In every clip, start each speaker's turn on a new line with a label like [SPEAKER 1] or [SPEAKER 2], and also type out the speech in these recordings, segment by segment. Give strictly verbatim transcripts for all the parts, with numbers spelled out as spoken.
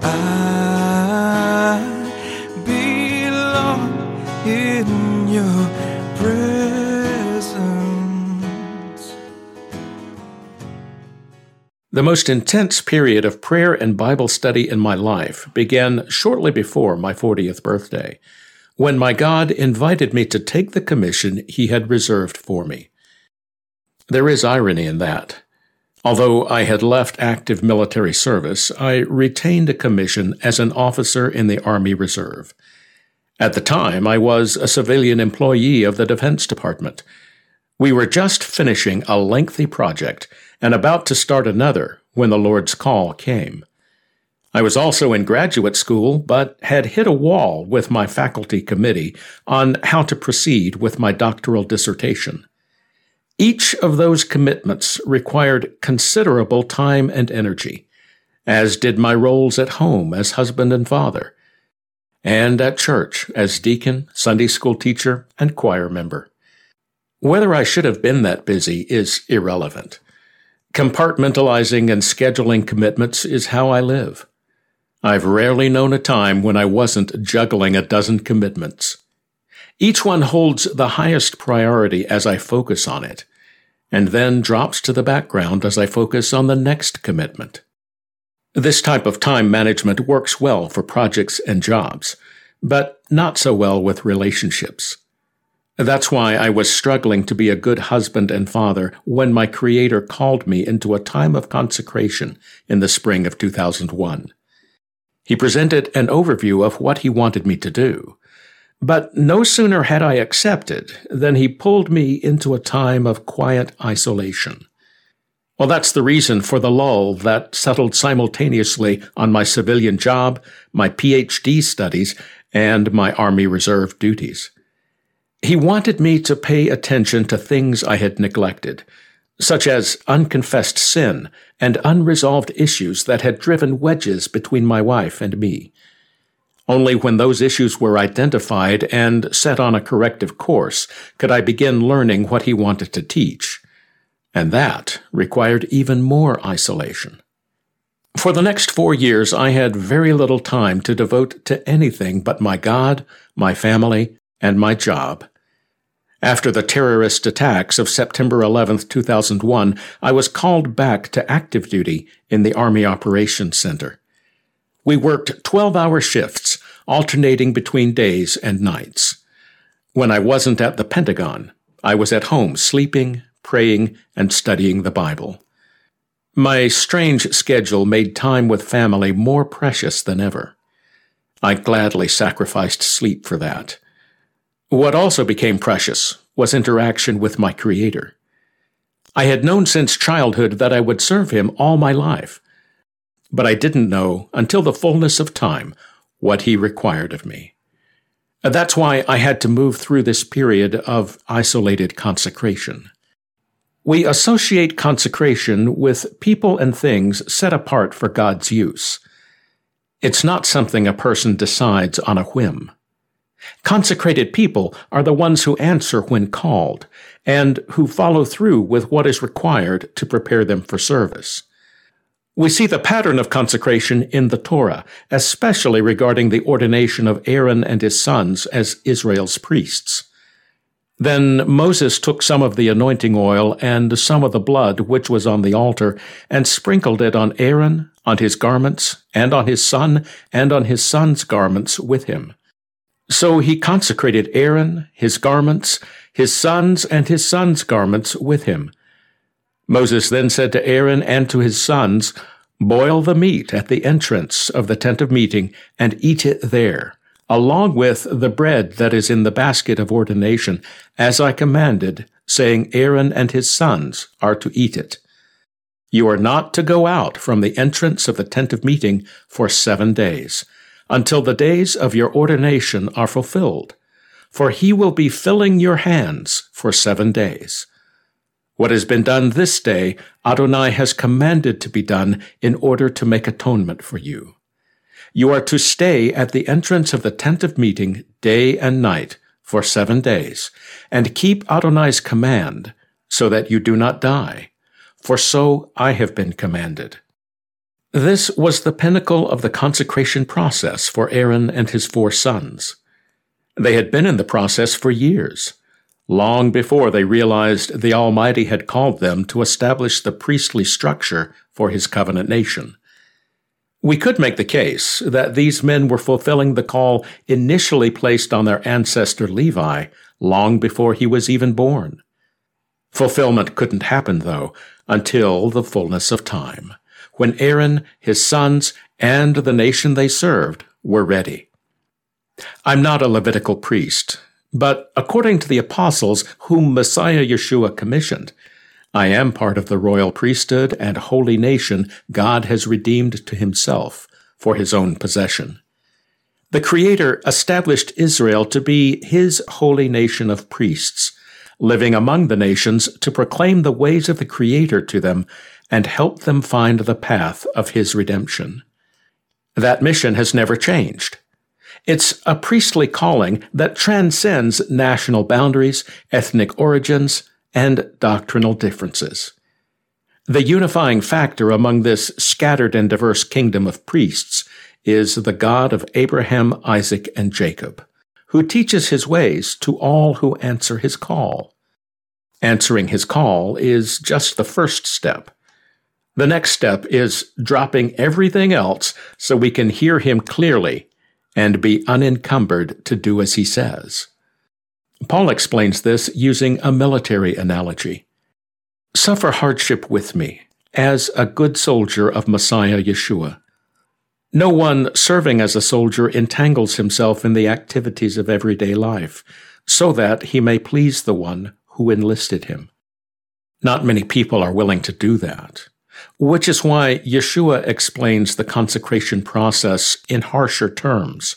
[SPEAKER 1] I belong in your presence.
[SPEAKER 2] The most intense period of prayer and Bible study in my life began shortly before my fortieth birthday, when my God invited me to take the commission He had reserved for me. There is irony in that. Although I had left active military service, I retained a commission as an officer in the Army Reserve. At the time, I was a civilian employee of the Defense Department. We were just finishing a lengthy project and about to start another when the Lord's call came. I was also in graduate school, but had hit a wall with my faculty committee on how to proceed with my doctoral dissertation. Each of those commitments required considerable time and energy, as did my roles at home as husband and father, and at church as deacon, Sunday school teacher, and choir member. Whether I should have been that busy is irrelevant. Compartmentalizing and scheduling commitments is how I live. I've rarely known a time when I wasn't juggling a dozen commitments. Each one holds the highest priority as I focus on it, and then drops to the background as I focus on the next commitment. This type of time management works well for projects and jobs, but not so well with relationships. That's why I was struggling to be a good husband and father when my Creator called me into a time of consecration in the spring of two thousand one. He presented an overview of what He wanted me to do, but no sooner had I accepted than He pulled me into a time of quiet isolation. Well, that's the reason for the lull that settled simultaneously on my civilian job, my P H D studies, and my Army Reserve duties. He wanted me to pay attention to things I had neglected, such as unconfessed sin and unresolved issues that had driven wedges between my wife and me. Only when those issues were identified and set on a corrective course could I begin learning what He wanted to teach. And that required even more isolation. For the next four years, I had very little time to devote to anything but my God, my family, and my job. After the terrorist attacks of September eleventh, two thousand one, I was called back to active duty in the Army Operations Center. We worked twelve-hour shifts, alternating between days and nights. When I wasn't at the Pentagon, I was at home sleeping, praying, and studying the Bible. My strange schedule made time with family more precious than ever. I gladly sacrificed sleep for that. What also became precious was interaction with my Creator. I had known since childhood that I would serve Him all my life, but I didn't know until the fullness of time what He required of me. That's why I had to move through this period of isolated consecration. We associate consecration with people and things set apart for God's use. It's not something a person decides on a whim. Consecrated people are the ones who answer when called, and who follow through with what is required to prepare them for service. We see the pattern of consecration in the Torah, especially regarding the ordination of Aaron and his sons as Israel's priests. Then Moses took some of the anointing oil and some of the blood which was on the altar, and sprinkled it on Aaron, on his garments, and on his son, and on his son's garments with him. So he consecrated Aaron, his garments, his sons, and his sons' garments with him. Moses then said to Aaron and to his sons, "Boil the meat at the entrance of the tent of meeting, and eat it there, along with the bread that is in the basket of ordination, as I commanded, saying Aaron and his sons are to eat it. You are not to go out from the entrance of the tent of meeting for seven days, until the days of your ordination are fulfilled, for He will be filling your hands for seven days. What has been done this day, Adonai has commanded to be done in order to make atonement for you. You are to stay at the entrance of the tent of meeting day and night for seven days, and keep Adonai's command, so that you do not die, for so I have been commanded." This was the pinnacle of the consecration process for Aaron and his four sons. They had been in the process for years, long before they realized the Almighty had called them to establish the priestly structure for his covenant nation. We could make the case that these men were fulfilling the call initially placed on their ancestor Levi long before he was even born. Fulfillment couldn't happen, though, until the fullness of time, when Aaron, his sons, and the nation they served were ready. I'm not a Levitical priest, but according to the apostles whom Messiah Yeshua commissioned, I am part of the royal priesthood and holy nation God has redeemed to himself for his own possession. The Creator established Israel to be his holy nation of priests, living among the nations to proclaim the ways of the Creator to them and help them find the path of his redemption. That mission has never changed. It's a priestly calling that transcends national boundaries, ethnic origins, and doctrinal differences. The unifying factor among this scattered and diverse kingdom of priests is the God of Abraham, Isaac, and Jacob, who teaches his ways to all who answer his call. Answering his call is just the first step. The next step is dropping everything else so we can hear him clearly and be unencumbered to do as he says. Paul explains this using a military analogy. Suffer hardship with me, as a good soldier of Messiah Yeshua. No one serving as a soldier entangles himself in the activities of everyday life, so that he may please the one who enlisted him. Not many people are willing to do that, which is why Yeshua explains the consecration process in harsher terms.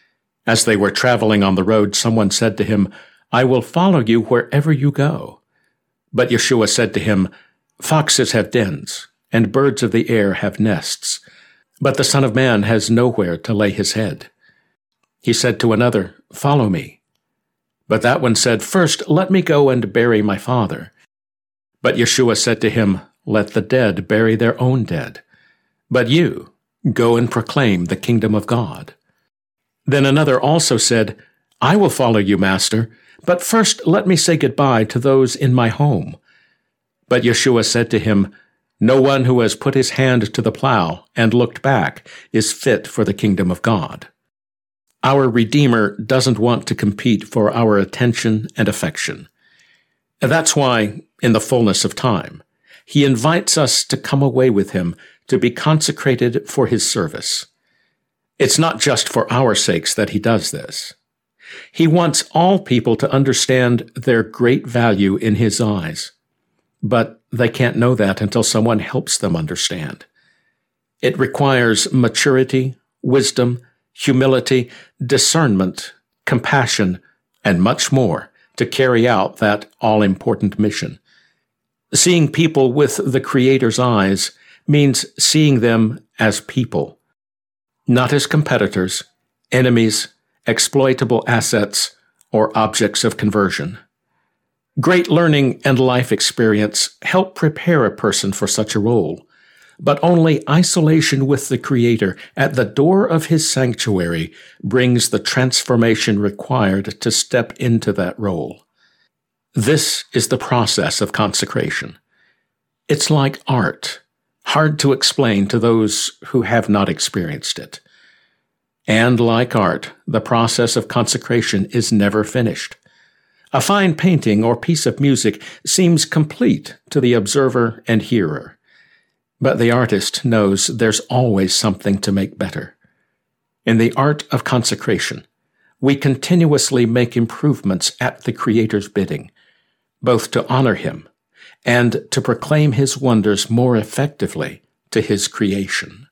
[SPEAKER 2] As they were traveling on the road, someone said to him, "I will follow you wherever you go." But Yeshua said to him, "Foxes have dens, and birds of the air have nests, but the Son of Man has nowhere to lay his head." He said to another, "Follow me." But that one said, "First, let me go and bury my father." But Yeshua said to him, "Let the dead bury their own dead. But you, go and proclaim the kingdom of God." Then another also said, "I will follow you, Master, but first let me say goodbye to those in my home." But Yeshua said to him, "No one who has put his hand to the plow and looked back is fit for the kingdom of God." Our Redeemer doesn't want to compete for our attention and affection. That's why, in the fullness of time, he invites us to come away with him to be consecrated for his service. It's not just for our sakes that he does this. He wants all people to understand their great value in his eyes, but they can't know that until someone helps them understand. It requires maturity, wisdom, humility, discernment, compassion, and much more to carry out that all-important mission. Seeing people with the Creator's eyes means seeing them as people, not as competitors, enemies, exploitable assets, or objects of conversion. Great learning and life experience help prepare a person for such a role, but only isolation with the Creator at the door of his sanctuary brings the transformation required to step into that role. This is the process of consecration. It's like art, hard to explain to those who have not experienced it. And like art, the process of consecration is never finished. A fine painting or piece of music seems complete to the observer and hearer, but the artist knows there's always something to make better. In the art of consecration, we continuously make improvements at the Creator's bidding, both to honor him and to proclaim his wonders more effectively to his creation.